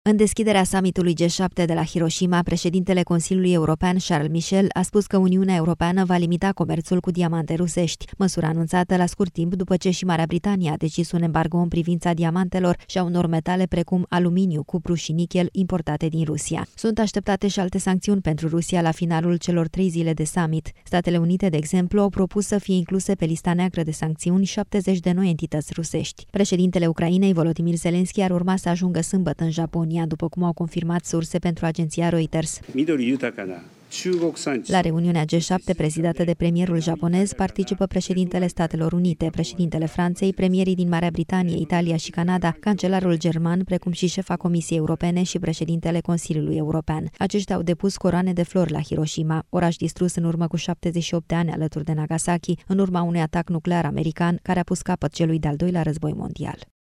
În deschiderea summitului G7 de la Hiroshima, președintele Consiliului European Charles Michel a spus că Uniunea Europeană va limita comerțul cu diamante rusești, măsura anunțată la scurt timp după ce și Marea Britanie a decis un embargo în privința diamantelor și a unor metale precum aluminiu, cupru și nichel importate din Rusia. Sunt așteptate și alte sancțiuni pentru Rusia la finalul celor 3 zile de summit. Statele Unite, de exemplu, au propus să fie incluse pe lista neagră de sancțiuni 70 de noi entități rusești. Președintele Ucrainei, Volodymyr Zelensky, ar urma să ajungă sâmbătă în Japonia, după cum au confirmat surse pentru agenția Reuters. La reuniunea G7 prezidată de premierul japonez participă președintele Statelor Unite, președintele Franței, premierii din Marea Britanie, Italia și Canada, cancelarul german, precum și șefa Comisiei Europene și președintele Consiliului European. Aceștia au depus coroane de flori la Hiroshima, oraș distrus în urmă cu 78 de ani alături de Nagasaki, în urma unui atac nuclear american care a pus capăt celui de-al doilea război mondial.